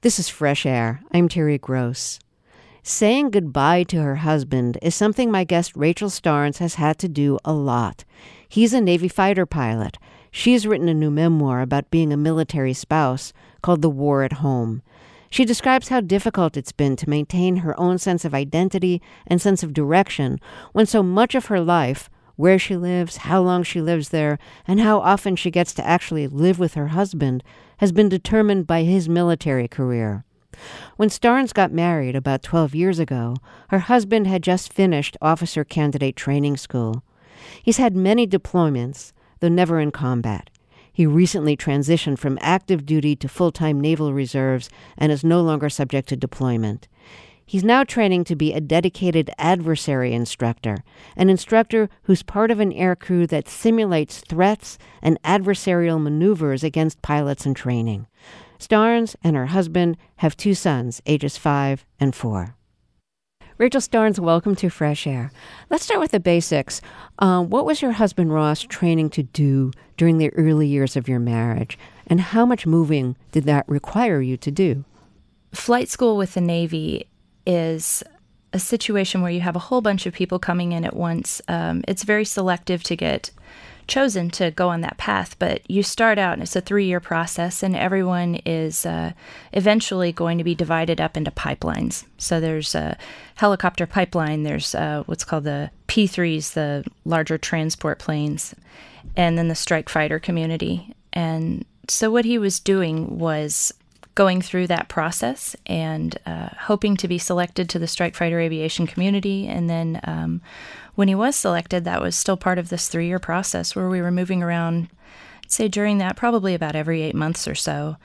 This is Fresh Air. I'm Terry Gross. Saying goodbye to her husband is something my guest Rachel Starnes has had to do a lot. He's a Navy fighter pilot. She's written a new memoir about being a military spouse called The War at Home. She describes how difficult it's been to maintain her own sense of identity and sense of direction when so much of her life, where she lives, how long she lives there, and how often she gets to actually live with her husband, has been determined by his military career. When Starnes got married about 12 years ago, her husband had just finished officer candidate training school. He's had many deployments, though never in combat. He recently transitioned from active duty to full-time naval reserves and is no longer subject to deployment. He's now training to be a dedicated adversary instructor, an instructor who's part of an aircrew that simulates threats and adversarial maneuvers against pilots in training. Starnes and her husband have 2 sons, ages 5 and 4. Rachel Starnes, welcome to Fresh Air. Let's start with the basics. What was your husband Ross training to do during the early years of your marriage, and how much moving did that require you to do? Flight school with the Navy is a situation where you have a whole bunch of people coming in at once. It's very selective to get chosen to go on that path, but you start out and it's a 3-year process, and everyone is eventually going to be divided up into pipelines. So there's a helicopter pipeline, there's what's called the P3s, the larger transport planes, and then the strike fighter community. And so what he was doing was going through that process and hoping to be selected to the strike fighter aviation community. And then when he was selected, that was still part of this 3-year process where we were moving around, I'd say during that, probably about every 8 months or so.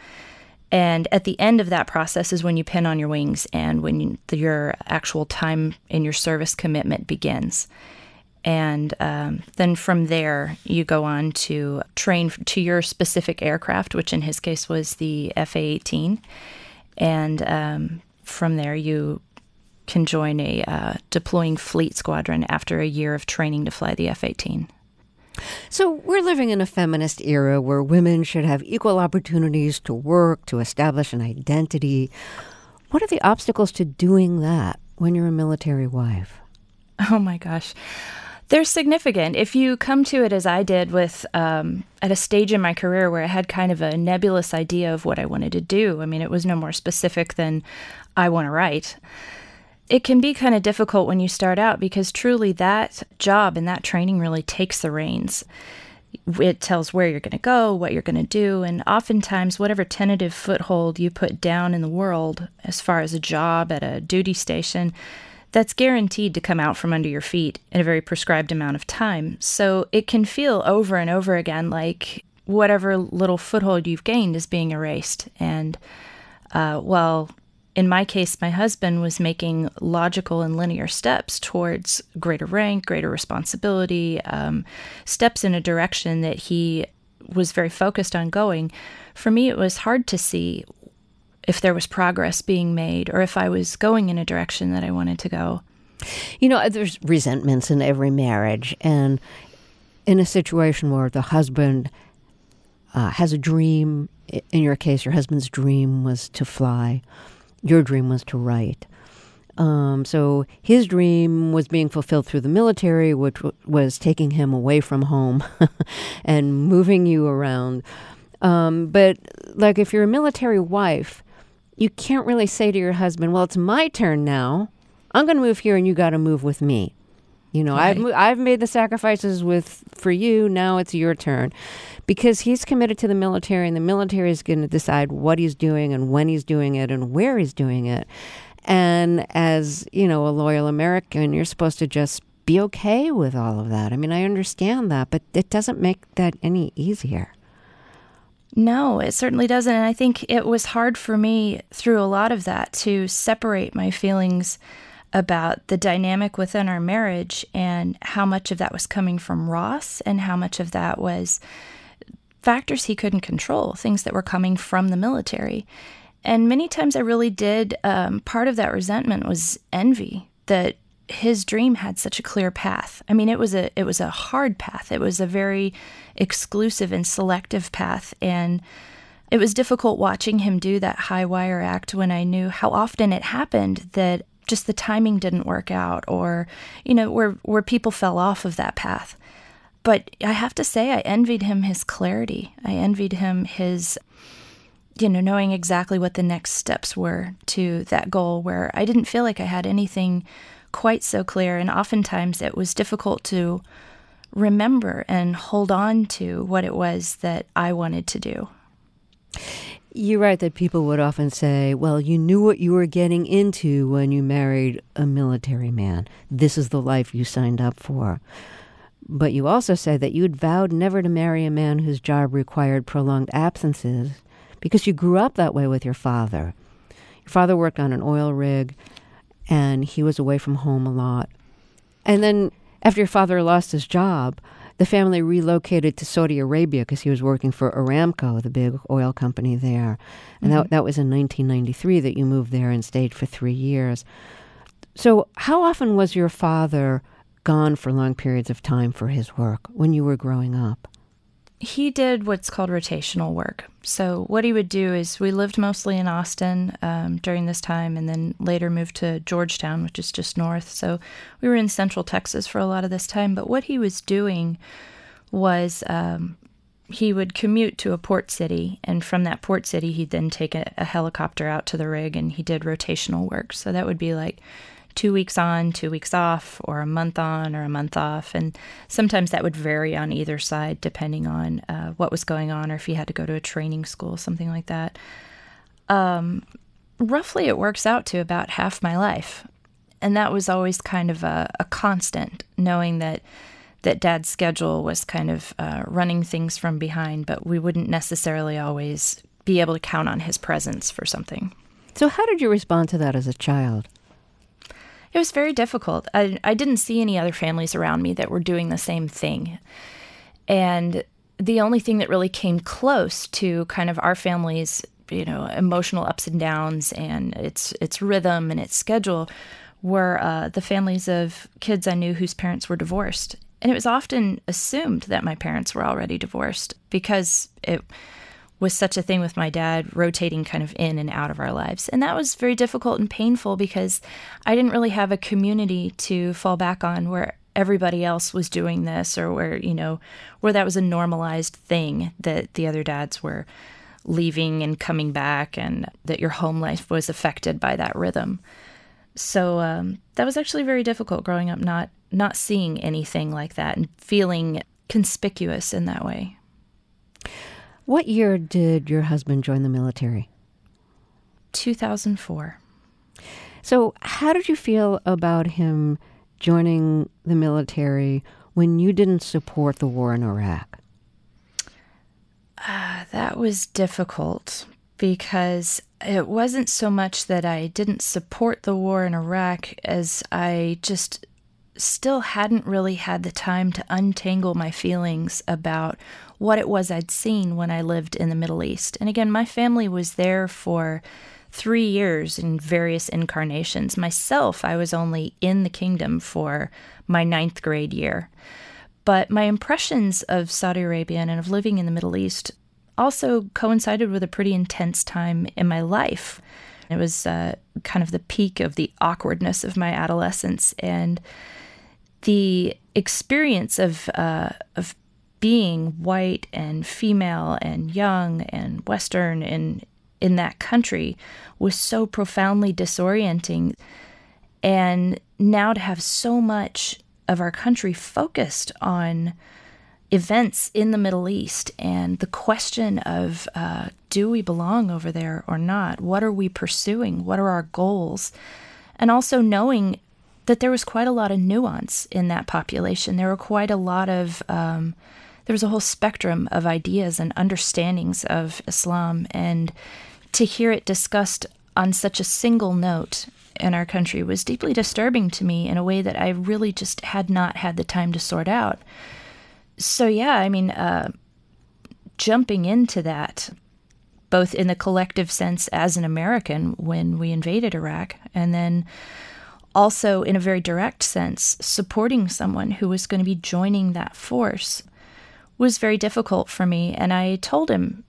And at the end of that process is when you pin on your wings and when your actual time in your service commitment begins. And then from there, you go on to train to your specific aircraft, which in his case was the F/A-18. And from there, you can join a deploying fleet squadron after a year of training to fly the F/A-18. So we're living in a feminist era where women should have equal opportunities to work, to establish an identity. What are the obstacles to doing that when you're a military wife? Oh my gosh. They're significant. If you come to it as I did with at a stage in my career where I had kind of a nebulous idea of what I wanted to do, I mean, it was no more specific than I want to write. It can be kind of difficult when you start out because truly that job and that training really takes the reins. It tells where you're going to go, what you're going to do, and oftentimes whatever tentative foothold you put down in the world as far as a job at a duty station, that's guaranteed to come out from under your feet in a very prescribed amount of time. So it can feel over and over again like whatever little foothold you've gained is being erased. And well, in my case, my husband was making logical and linear steps towards greater rank, greater responsibility, steps in a direction that he was very focused on going. For me, it was hard to see if there was progress being made or if I was going in a direction that I wanted to go. You know, there's resentments in every marriage. And in a situation where the husband has a dream, in your case, your husband's dream was to fly, your dream was to write. So his dream was being fulfilled through the military, which was taking him away from home and moving you around. But like if you're a military wife, you can't really say to your husband, well, it's my turn now. I'm going to move here and you got to move with me. You know, right. I've made the sacrifices for you. Now it's your turn. Because he's committed to the military, and the military is going to decide what he's doing and when he's doing it and where he's doing it. And as, you know, a loyal American, you're supposed to just be okay with all of that. I mean, I understand that, but it doesn't make that any easier. No, it certainly doesn't. And I think it was hard for me through a lot of that to separate my feelings about the dynamic within our marriage and how much of that was coming from Ross and how much of that was factors he couldn't control, things that were coming from the military. And many times I really did, part of that resentment was envy that his dream had such a clear path. I mean, it was a hard path. It was a very exclusive and selective path. And It was difficult watching him do that high wire act when I knew how often it happened that just the timing didn't work out, or, where people fell off of that path. But I have to say, I envied him his clarity. I envied him his, knowing exactly what the next steps were to that goal, where I didn't feel like I had anything quite so clear. And oftentimes it was difficult to remember and hold on to what it was that I wanted to do. You're right that people would often say, well, you knew what you were getting into when you married a military man. This is the life you signed up for. But you also say that you had vowed never to marry a man whose job required prolonged absences because you grew up that way with your father. Your father worked on an oil rig, and he was away from home a lot. And then after your father lost his job, the family relocated to Saudi Arabia because he was working for Aramco, the big oil company there. And that was in 1993 that you moved there and stayed for 3 years. So how often was your father gone for long periods of time for his work when you were growing up? He did what's called rotational work. So what he would do is, we lived mostly in Austin during this time, and then later moved to Georgetown, which is just north. So we were in Central Texas for a lot of this time. But what he was doing was he would commute to a port city, and from that port city, he'd then take a helicopter out to the rig, and he did rotational work. So that would be like 2 weeks on, 2 weeks off, or a month on or a month off. And sometimes that would vary on either side, depending on what was going on, or if he had to go to a training school, something like that. Roughly, it works out to about half my life. And that was always kind of a constant, knowing that Dad's schedule was kind of running things from behind, but we wouldn't necessarily always be able to count on his presence for something. So how did you respond to that as a child? It was very difficult. I didn't see any other families around me that were doing the same thing. And the only thing that really came close to kind of our family's, emotional ups and downs and its rhythm and its schedule were the families of kids I knew whose parents were divorced. And it was often assumed that my parents were already divorced because it was such a thing with my dad rotating kind of in and out of our lives. And that was very difficult and painful because I didn't really have a community to fall back on where everybody else was doing this, or where that was a normalized thing, that the other dads were leaving and coming back, and that your home life was affected by that rhythm. So that was actually very difficult growing up, not seeing anything like that and feeling conspicuous in that way. What year did your husband join the military? 2004. So how did you feel about him joining the military when you didn't support the war in Iraq? That was difficult because it wasn't so much that I didn't support the war in Iraq as I just still hadn't really had the time to untangle my feelings about what it was I'd seen when I lived in the Middle East. And again, my family was there for 3 years in various incarnations. Myself, I was only in the kingdom for my 9th grade year. But my impressions of Saudi Arabia and of living in the Middle East also coincided with a pretty intense time in my life. It was kind of the peak of the awkwardness of my adolescence, and the experience of being white and female and young and Western in that country was so profoundly disorienting. And now to have so much of our country focused on events in the Middle East and the question of do we belong over there or not? What are we pursuing? What are our goals? And also knowing that there was quite a lot of nuance in that population. There were quite a lot of, there was a whole spectrum of ideas and understandings of Islam. And to hear it discussed on such a single note in our country was deeply disturbing to me in a way that I really just had not had the time to sort out. So yeah, I mean, jumping into that, both in the collective sense as an American when we invaded Iraq, and then also in a very direct sense, supporting someone who was going to be joining that force was very difficult for me. And I told him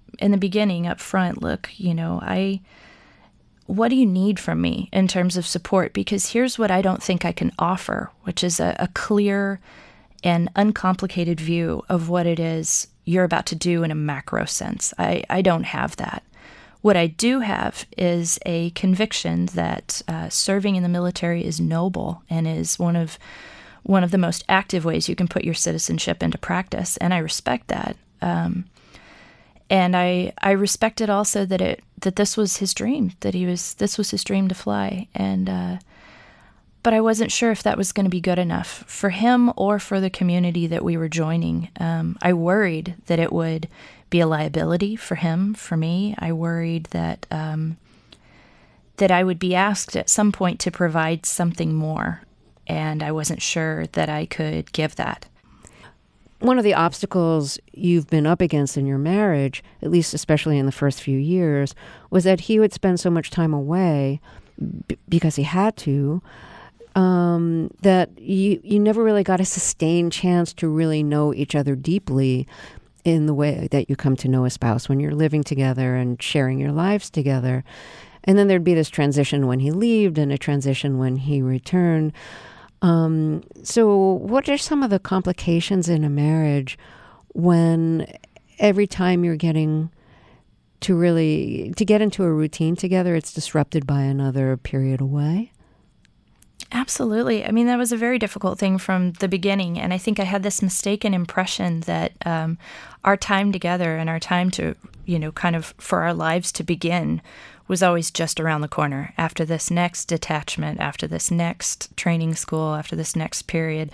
in the beginning up front, look, what do you need from me in terms of support? Because here's what I don't think I can offer, which is a clear and uncomplicated view of what it is you're about to do in a macro sense. I don't have that. What I do have is a conviction that serving in the military is noble and is one of the most active ways you can put your citizenship into practice, and I respect that. And I respected also that this was his dream, this was his dream to fly, and but I wasn't sure if that was going to be good enough for him or for the community that we were joining. I worried that it would be a liability for him, for me. I worried that that I would be asked at some point to provide something more, and I wasn't sure that I could give that. One of the obstacles you've been up against in your marriage, at least especially in the first few years, was that he would spend so much time away because he had to, that you never really got a sustained chance to really know each other deeply in the way that you come to know a spouse when you're living together and sharing your lives together. And then there'd be this transition when he left and a transition when he returned. So what are some of the complications in a marriage when every time you're getting to get into a routine together, it's disrupted by another period away? Absolutely. I mean, that was a very difficult thing from the beginning. And I think I had this mistaken impression that our time together and our time to, kind of for our lives to begin was always just around the corner after this next detachment, after this next training school, after this next period.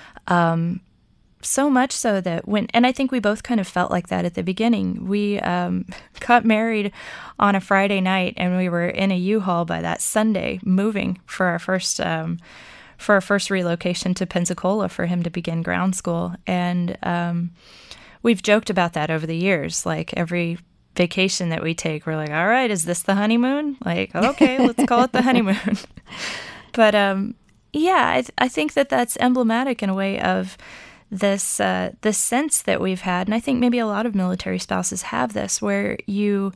So much so that and I think we both kind of felt like that at the beginning. We got married on a Friday night, and we were in a U-Haul by that Sunday, moving for our first relocation to Pensacola for him to begin ground school. And we've joked about that over the years. Like every vacation that we take, we're like, all right, is this the honeymoon? Like, okay, let's call it the honeymoon. But I think that that's emblematic in a way of this sense that we've had, and I think maybe a lot of military spouses have this, where you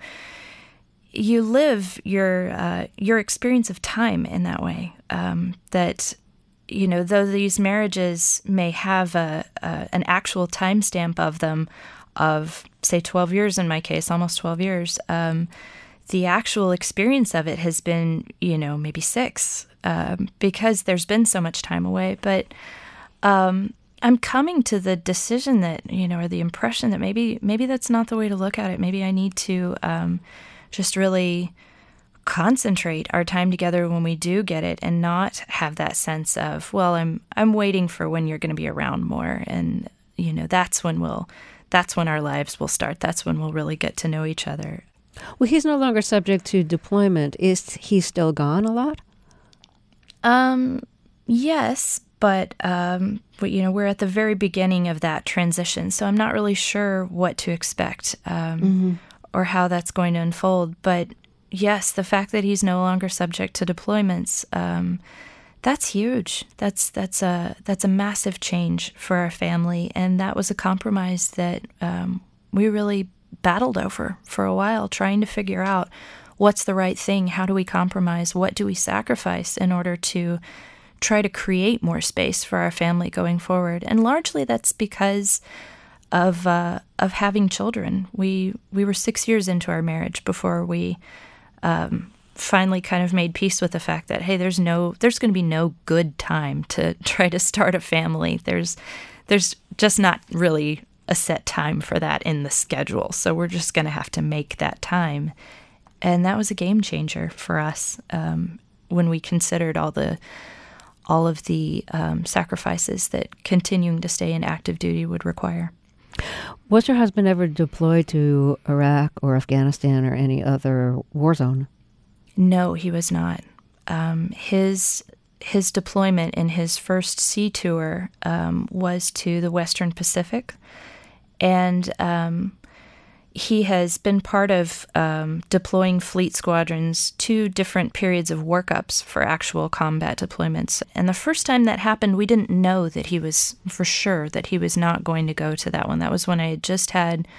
live your experience of time in that way. That though these marriages may have an actual timestamp of them, of say 12 years in my case, almost 12 years, the actual experience of it has been maybe 6, because there's been so much time away. But I'm coming to the decision that, or the impression that maybe that's not the way to look at it. Maybe I need to just really concentrate our time together when we do get it, and not have that sense of, well, I'm waiting for when you're going to be around more, and that's when our lives will start. That's when we'll really get to know each other. Well, he's no longer subject to deployment. Is he still gone a lot? Yes. But we're at the very beginning of that transition, so I'm not really sure what to expect or how that's going to unfold. But yes, the fact that he's no longer subject to deployments, that's huge. That's a massive change for our family, and that was a compromise that we really battled over for a while, trying to figure out what's the right thing, how do we compromise, what do we sacrifice in order to try to create more space for our family going forward. And largely that's because of having children. We were 6 years into our marriage before we finally kind of made peace with the fact that, hey, there's going to be no good time to try to start a family. There's just not really a set time for that in the schedule. So we're just going to have to make that time. And that was a game changer for us when we considered all of the sacrifices that continuing to stay in active duty would require. Was your husband ever deployed to Iraq or Afghanistan or any other war zone? No, he was not. His deployment in his first sea tour was to the Western Pacific, and he has been part of deploying fleet squadrons to different periods of workups for actual combat deployments. And the first time that happened, we didn't know that he was, for sure, that he was not going to go to that one. That was when I had just had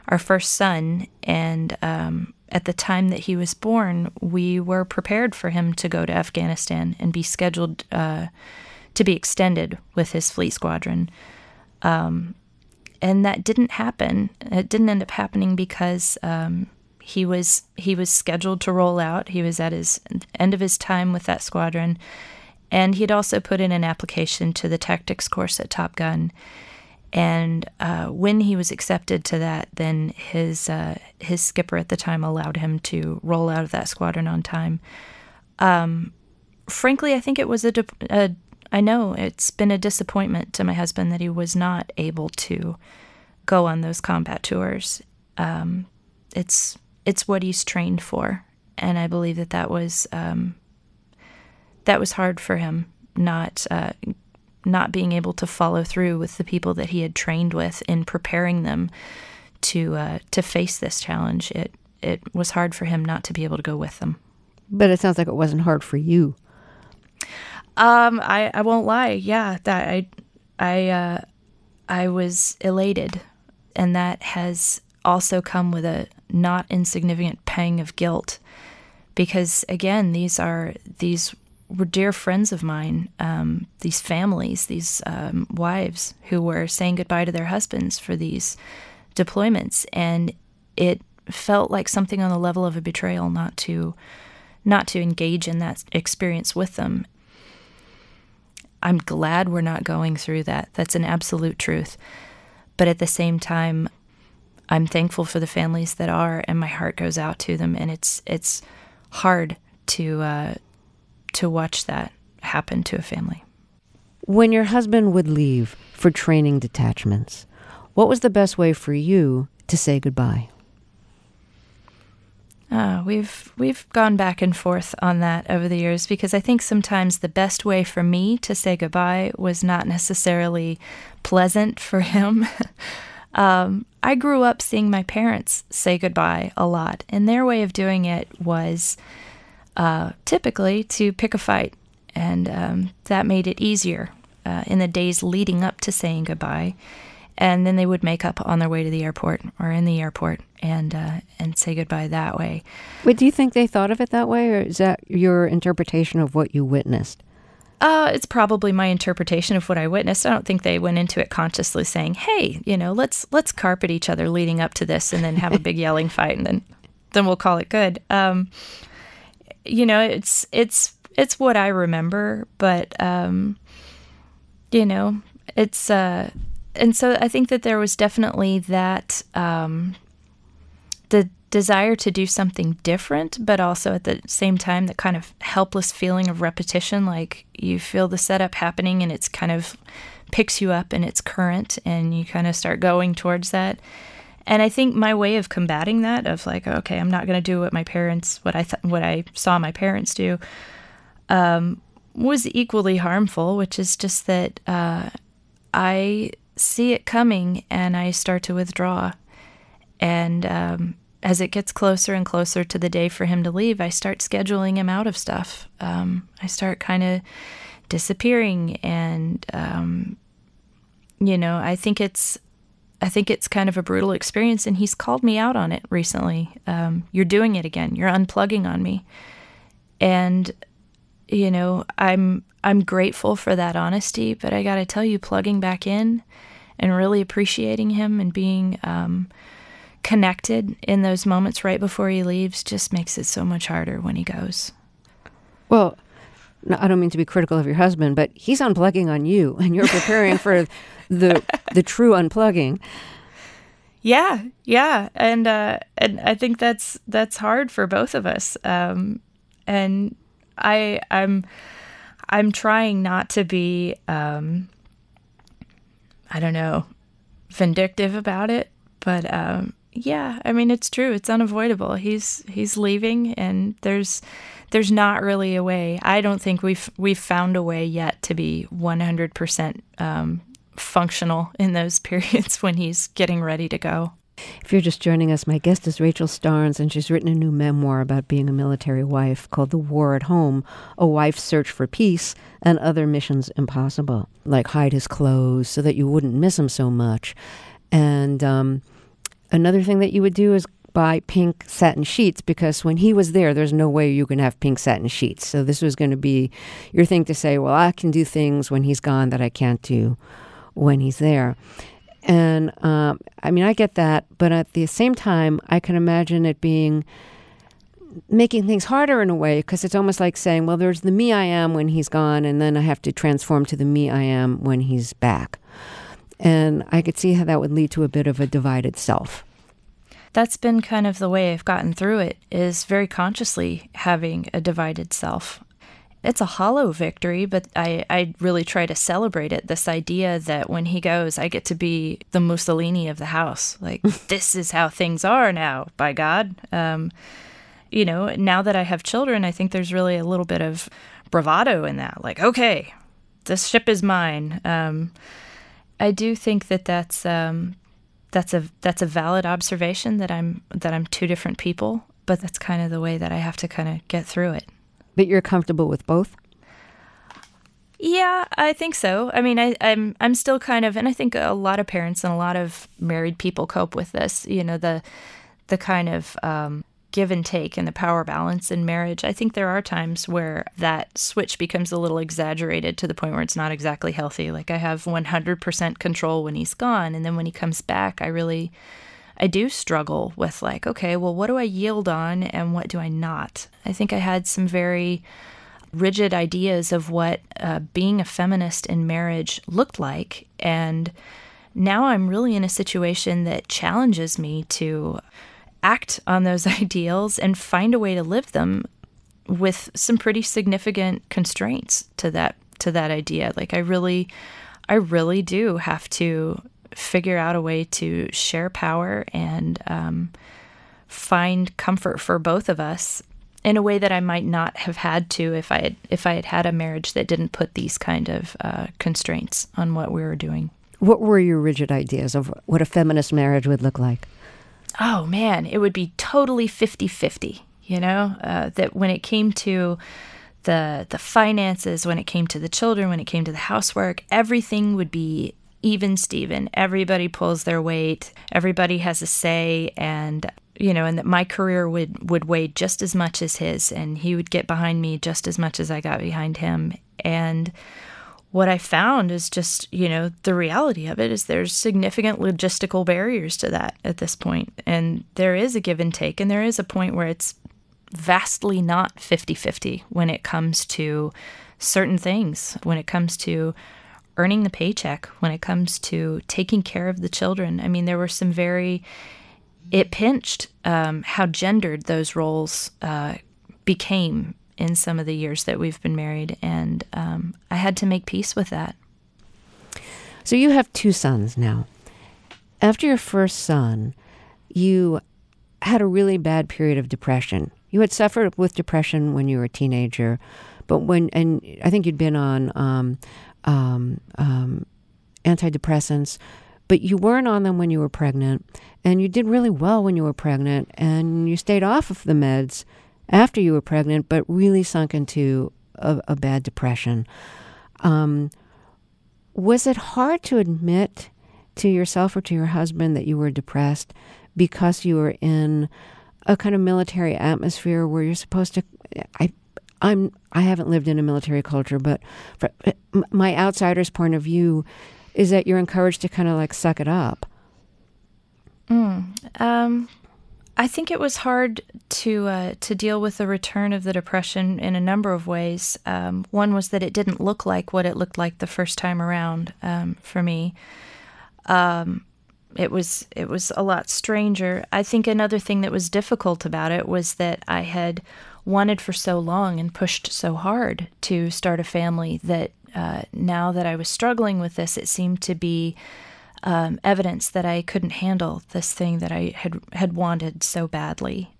our first son, and at the time that he was born, we were prepared for him to go to Afghanistan and be scheduled to be extended with his fleet squadron. And that didn't happen. It didn't end up happening because he was scheduled to roll out. He was at his end of his time with that squadron, and he'd also put in an application to the tactics course at Top Gun. And when he was accepted to that, then his skipper at the time allowed him to roll out of that squadron on time. Frankly, I think it was I know it's been a disappointment to my husband that he was not able to go on those combat tours. It's what he's trained for, and I believe that was hard for him, not being able to follow through with the people that he had trained with in preparing them to face this challenge. It was hard for him not to be able to go with them. But it sounds like it wasn't hard for you. I won't lie. Yeah, that I was elated, and that has also come with a not insignificant pang of guilt, because again, these were dear friends of mine, these families, these wives who were saying goodbye to their husbands for these deployments, and it felt like something on the level of a betrayal not to engage in that experience with them. I'm glad we're not going through that. That's an absolute truth. But at the same time, I'm thankful for the families that are, and my heart goes out to them. And it's hard to watch that happen to a family. When your husband would leave for training detachments, what was the best way for you to say goodbye? We've gone back and forth on that over the years, because I think sometimes the best way for me to say goodbye was not necessarily pleasant for him. I grew up seeing my parents say goodbye a lot, and their way of doing it was typically to pick a fight, and that made it easier in the days leading up to saying goodbye. And then they would make up on their way to the airport or in the airport and say goodbye that way. But do you think they thought of it that way, or is that your interpretation of what you witnessed? It's probably my interpretation of what I witnessed. I don't think they went into it consciously saying, "Hey, let's carpet each other leading up to this, and then have a big yelling fight, and then we'll call it good." It's what I remember, but it's. And so I think that there was definitely that, the desire to do something different, but also at the same time, the kind of helpless feeling of repetition, like you feel the setup happening and it's kind of picks you up in its current, and you kind of start going towards that. And I think my way of combating that, of like, okay, I'm not going to do what I saw my parents do, was equally harmful, which is just that I see it coming and I start to withdraw. And as it gets closer and closer to the day for him to leave, I start scheduling him out of stuff. I start kind of disappearing, and I think it's kind of a brutal experience, and he's called me out on it recently. You're doing it again. You're unplugging on me. And I'm grateful for that honesty, but I got to tell you, plugging back in and really appreciating him and being connected in those moments right before he leaves just makes it so much harder when he goes. Well, no, I don't mean to be critical of your husband, but he's unplugging on you, and you're preparing for the true unplugging. Yeah, and I think that's hard for both of us. And I'm trying not to be vindictive about it, but it's true. It's unavoidable. He's leaving, and there's not really a way. I don't think we've found a way yet to be 100% functional in those periods when he's getting ready to go. If you're just joining us, my guest is Rachel Starnes, and she's written a new memoir about being a military wife called The War at Home, A Wife's Search for Peace and Other Missions Impossible, like hide his clothes so that you wouldn't miss him so much. And Another thing that you would do is buy pink satin sheets, because when he was there, there's no way you can have pink satin sheets. So this was going to be your thing to say, well, I can do things when he's gone that I can't do when he's there. And I mean, I get that, but at the same time, I can imagine it being making things harder in a way, because it's almost like saying, well, there's the me I am when he's gone, and then I have to transform to the me I am when he's back. And I could see how that would lead to a bit of a divided self. That's been kind of the way I've gotten through it, is very consciously having a divided self. It's a hollow victory, but I really try to celebrate it. This idea that when he goes, I get to be the Mussolini of the house. Like, this is how things are now, by God. You know, now that I have children, I think there's really a little bit of bravado in that. Like, okay, this ship is mine. I do think that that's a valid observation, that I'm two different people, but that's kind of the way that I have to kind of get through it. But you're comfortable with both? Yeah, I think so. I mean, I'm still kind of, and I think a lot of parents and a lot of married people cope with this. You know, the kind of give and take and the power balance in marriage. I think there are times where that switch becomes a little exaggerated to the point where it's not exactly healthy. Like, I have 100% control when he's gone, and then when he comes back, I do struggle with, like, okay, well, what do I yield on and what do I not? I think I had some very rigid ideas of what being a feminist in marriage looked like, and now I'm really in a situation that challenges me to act on those ideals and find a way to live them with some pretty significant constraints to that idea. Like, I really do have to figure out a way to share power and find comfort for both of us in a way that I might not have had to if I had a marriage that didn't put these kind of constraints on what we were doing. What were your rigid ideas of what a feminist marriage would look like? Oh, man, it would be totally 50-50, you know, that when it came to the finances, when it came to the children, when it came to the housework, everything would be even Steven. Everybody pulls their weight. Everybody has a say. And, you know, and that my career would weigh just as much as his, and he would get behind me just as much as I got behind him. And what I found is just, you know, the reality of it is there's significant logistical barriers to that at this point. And there is a give and take, and there is a point where it's vastly not 50-50 when it comes to certain things, when it comes to earning the paycheck, when it comes to taking care of the children. I mean, there were some it pinched how gendered those roles became in some of the years that we've been married, and I had to make peace with that. So you have two sons now. After your first son, you had a really bad period of depression. You had suffered with depression when you were a teenager, and I think you'd been on antidepressants, but you weren't on them when you were pregnant, and you did really well when you were pregnant, and you stayed off of the meds after you were pregnant, but really sunk into a bad depression. Was it hard to admit to yourself or to your husband that you were depressed because you were in a kind of military atmosphere where you're supposed to... I haven't lived in a military culture, but my outsider's point of view is that you're encouraged to kind of like suck it up. I think it was hard to deal with the return of the depression in a number of ways. One was that it didn't look like what it looked like the first time around for me. It was a lot stranger. I think another thing that was difficult about it was that I had wanted for so long and pushed so hard to start a family that now that I was struggling with this, it seemed to be evidence that I couldn't handle this thing that I had wanted so badly.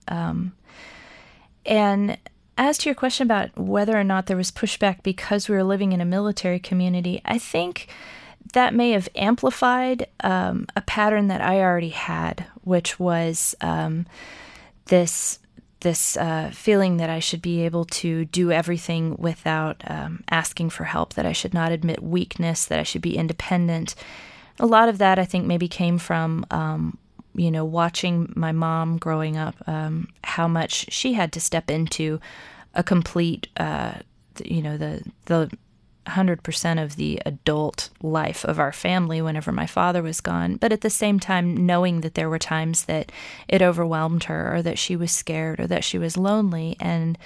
And as to your question about whether or not there was pushback because we were living in a military community, I think that may have amplified a pattern that I already had, which was this feeling that I should be able to do everything without asking for help, that I should not admit weakness, that I should be independent. A lot of that, I think, maybe came from watching my mom growing up, how much she had to step into a complete, the 100% of the adult life of our family whenever my father was gone. But at the same time, knowing that there were times that it overwhelmed her, or that she was scared, or that she was lonely. And,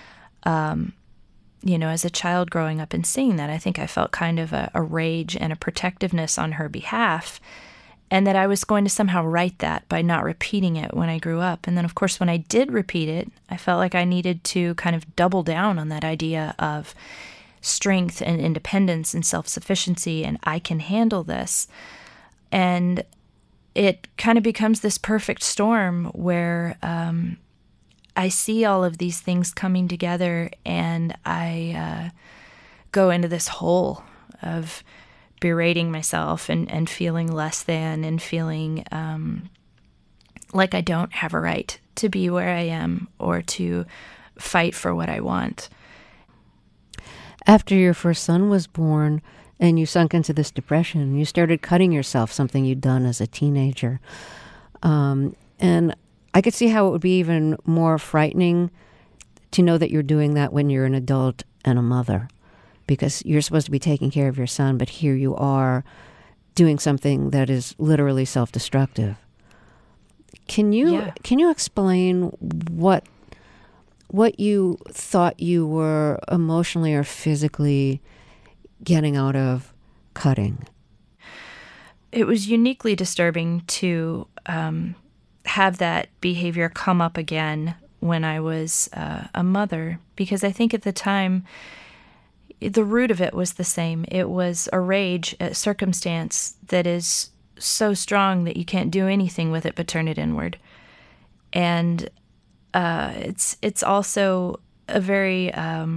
as a child growing up and seeing that, I think I felt kind of a rage and a protectiveness on her behalf, and that I was going to somehow right that by not repeating it when I grew up. And then, of course, when I did repeat it, I felt like I needed to kind of double down on that idea of strength and independence and self-sufficiency, and I can handle this. And it kind of becomes this perfect storm where I see all of these things coming together, and I go into this hole of berating myself and feeling less than, and feeling like I don't have a right to be where I am or to fight for what I want. After your first son was born and you sunk into this depression, you started cutting yourself, something you'd done as a teenager. And I could see how it would be even more frightening to know that you're doing that when you're an adult and a mother, because you're supposed to be taking care of your son, but here you are doing something that is literally self-destructive. Can you explain what you thought you were emotionally or physically getting out of cutting? It was uniquely disturbing to have that behavior come up again when I was a mother, because I think at the time, the root of it was the same. It was a rage at circumstance that is so strong that you can't do anything with it but turn it inward. And it's also a very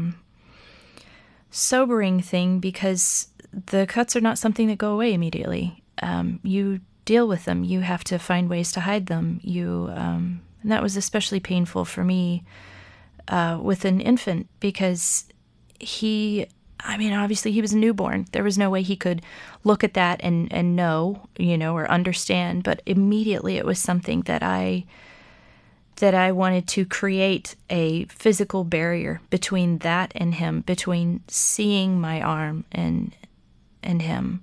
sobering thing, because the cuts are not something that go away immediately. You deal with them. You have to find ways to hide them. And that was especially painful for me with an infant, because obviously he was a newborn. There was no way he could look at that and know, or understand. But immediately it was something that I wanted to create a physical barrier between that and him, between seeing my arm and him.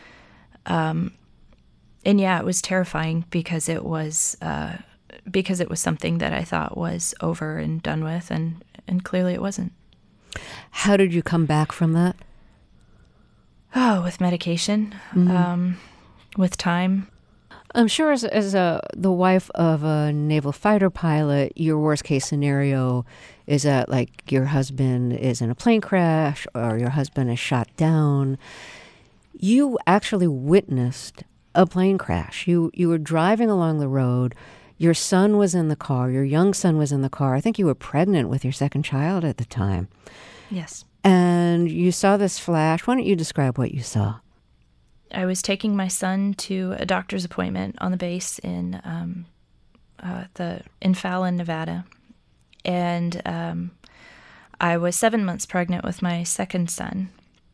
It was terrifying because it was something that I thought was over and done with, and clearly it wasn't. How did you come back from that? Oh, with medication, with time. I'm sure as the wife of a naval fighter pilot, your worst case scenario is that like your husband is in a plane crash or your husband is shot down. You actually witnessed a plane crash. You were driving along the road. Your son was in the car. Your young son was in the car. I think you were pregnant with your second child at the time. Yes. And you saw this flash. Why don't you describe what you saw? I was taking my son to a doctor's appointment on the base in Fallon, Nevada. And I was 7 months pregnant with my second son.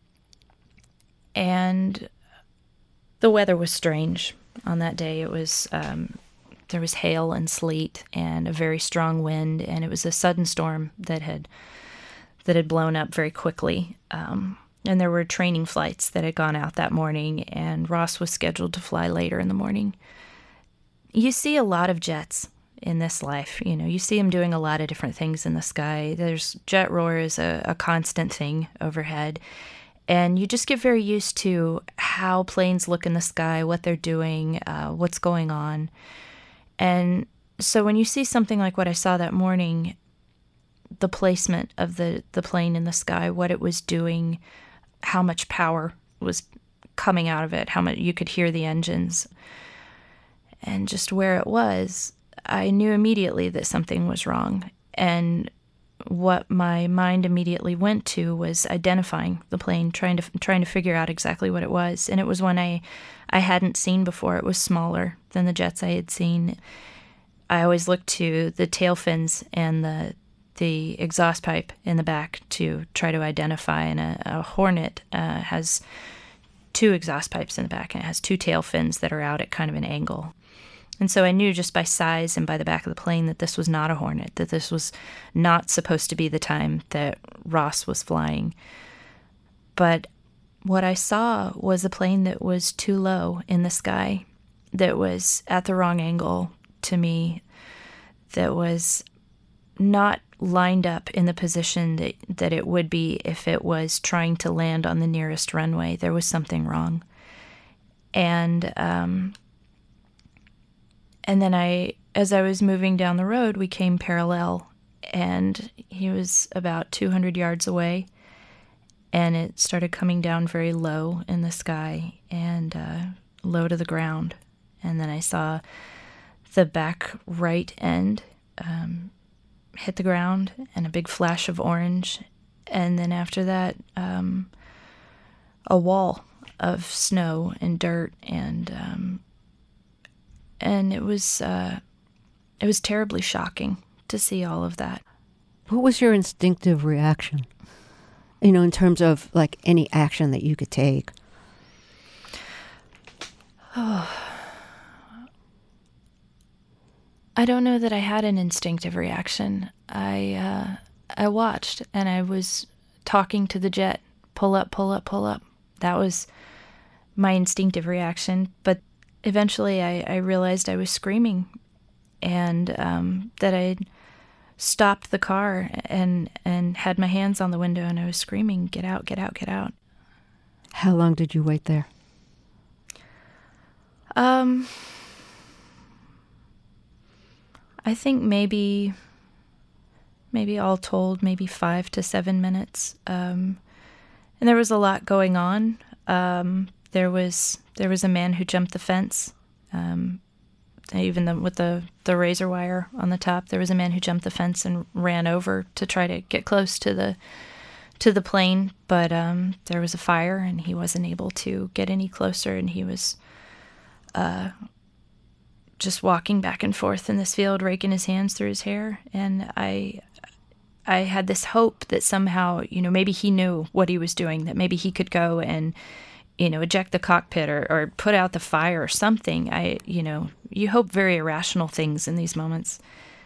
And the weather was strange on that day. It was there was hail and sleet and a very strong wind, and it was a sudden storm that had blown up very quickly. And there were training flights that had gone out that morning, and Ross was scheduled to fly later in the morning. You see a lot of jets in this life. You see them doing a lot of different things in the sky. There's jet roar is a constant thing overhead. And you just get very used to how planes look in the sky, what they're doing, what's going on. And so when you see something like what I saw that morning, the placement of the plane in the sky, what it was doing, how much power was coming out of it, how much you could hear the engines, and just where it was, I knew immediately that something was wrong. And what my mind immediately went to was identifying the plane, trying to figure out exactly what it was. And it was one I hadn't seen before. It was smaller than the jets I had seen. I always looked to the tail fins and the exhaust pipe in the back to try to identify. And a Hornet has two exhaust pipes in the back, and it has two tail fins that are out at kind of an angle. And so I knew just by size and by the back of the plane that this was not a Hornet, that this was not supposed to be the time that Ross was flying. But what I saw was a plane that was too low in the sky, that was at the wrong angle to me, that was not lined up in the position that it would be if it was trying to land on the nearest runway. There was something wrong. And then as I was moving down the road, we came parallel, and he was about 200 yards away, and it started coming down very low in the sky and low to the ground. And then I saw the back right end hit the ground and a big flash of orange. And then after that, a wall of snow and dirt, and it was terribly shocking to see all of that. What was your instinctive reaction? In terms of like any action that you could take? Oh, I don't know that I had an instinctive reaction. I watched, and I was talking to the jet, pull up, pull up, pull up. That was my instinctive reaction. But eventually I realized I was screaming, and that I stopped the car and had my hands on the window, and I was screaming, "Get out, get out, get out." How long did you wait there? I think maybe all told, maybe 5 to 7 minutes. And there was a lot going on. There was a man who jumped the fence, with the razor wire on the top. There was a man who jumped the fence and ran over to try to get close to the plane, but there was a fire, and he wasn't able to get any closer, and he was just walking back and forth in this field, raking his hands through his hair. And I had this hope that somehow, maybe he knew what he was doing, that maybe he could go and, eject the cockpit or put out the fire or something. You hope very irrational things in these moments.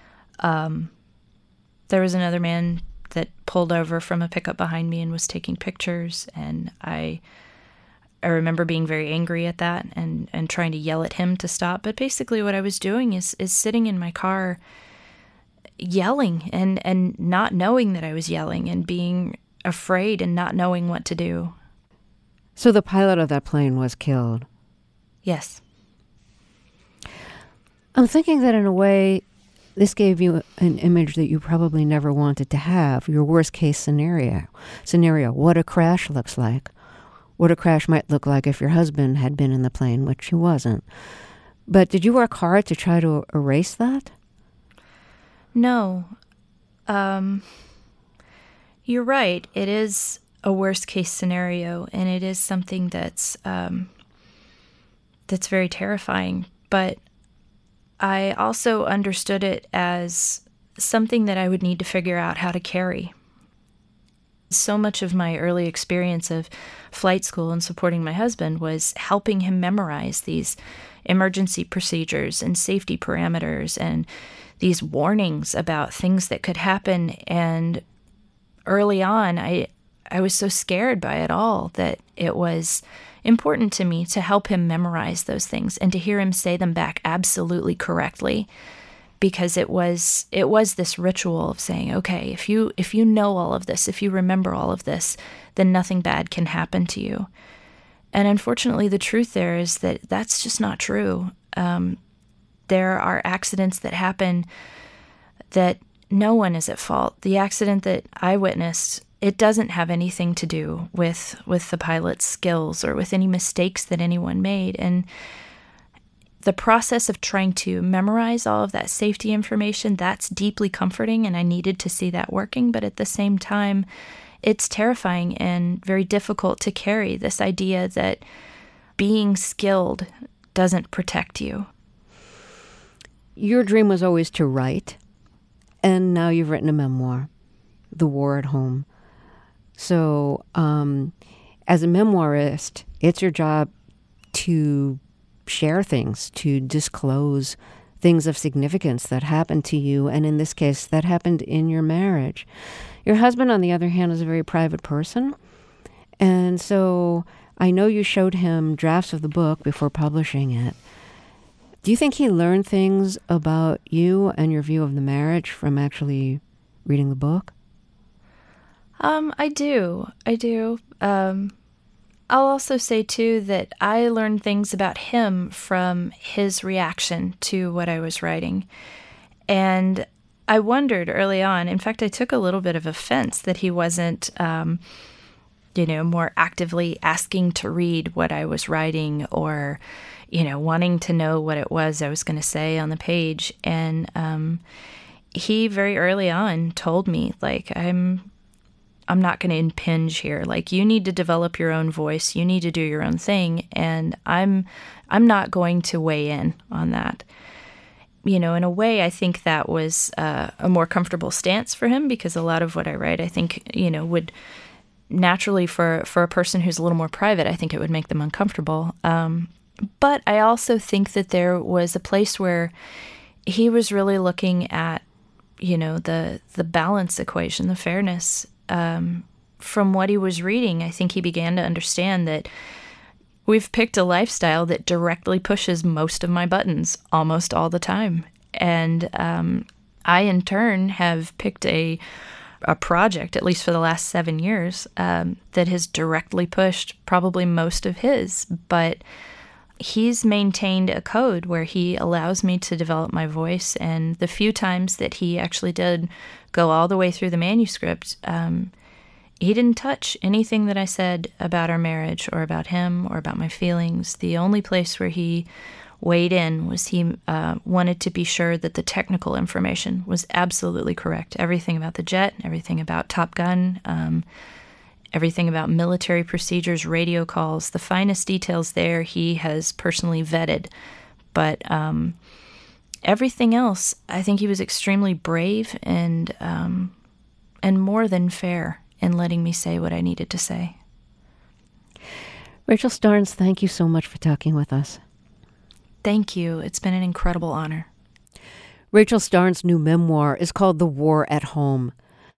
There was another man that pulled over from a pickup behind me and was taking pictures, and I remember being very angry at that and trying to yell at him to stop. But basically what I was doing is sitting in my car yelling and not knowing that I was yelling, and being afraid and not knowing what to do. So the pilot of that plane was killed? Yes. I'm thinking that in a way, this gave you an image that you probably never wanted to have, your worst case scenario, what a crash looks like. What a crash might look like if your husband had been in the plane, which he wasn't. But did you work hard to try to erase that? No. You're right. It is a worst case scenario, and it is something that's very terrifying. But I also understood it as something that I would need to figure out how to carry. So much of my early experience of flight school and supporting my husband was helping him memorize these emergency procedures and safety parameters and these warnings about things that could happen. And early on, I was so scared by it all that it was important to me to help him memorize those things and to hear him say them back absolutely correctly. Because it was this ritual of saying, okay, if you know all of this, if you remember all of this, then nothing bad can happen to you. And unfortunately, the truth there is that that's just not true. There are accidents that happen that no one is at fault. The accident that I witnessed, it doesn't have anything to do with the pilot's skills or with any mistakes that anyone made. And the process of trying to memorize all of that safety information, that's deeply comforting, and I needed to see that working. But at the same time, it's terrifying and very difficult to carry this idea that being skilled doesn't protect you. Your dream was always to write, and now you've written a memoir, The War at Home. So as a memoirist, it's your job to share things, to disclose things of significance that happened to you, and in this case, that happened in your marriage. Your husband, on the other hand, is a very private person, and so I know you showed him drafts of the book before publishing it. Do you think he learned things about you and your view of the marriage from actually reading the book? I do. I'll also say, too, that I learned things about him from his reaction to what I was writing. And I wondered early on, in fact, I took a little bit of offense that he wasn't, more actively asking to read what I was writing or, wanting to know what it was I was going to say on the page. And he very early on told me, like, I'm not going to impinge here. Like, you need to develop your own voice. You need to do your own thing. And I'm not going to weigh in on that. In a way, I think that was a more comfortable stance for him, because a lot of what I write, I think, would naturally, for a person who's a little more private, I think it would make them uncomfortable. But I also think that there was a place where he was really looking at, the balance equation, the fairness. From what he was reading, I think he began to understand that we've picked a lifestyle that directly pushes most of my buttons almost all the time. And I, in turn, have picked a project, at least for the last 7 years, that has directly pushed probably most of his. But he's maintained a code where he allows me to develop my voice. And the few times that he actually did go all the way through the manuscript, he didn't touch anything that I said about our marriage or about him or about my feelings. The only place where he weighed in was he wanted to be sure that the technical information was absolutely correct. Everything about the jet, everything about Top Gun, everything about military procedures, radio calls, the finest details there he has personally vetted. But everything else, I think he was extremely brave and more than fair in letting me say what I needed to say. Rachel Starnes, thank you so much for talking with us. Thank you. It's been an incredible honor. Rachel Starnes' new memoir is called The War at Home.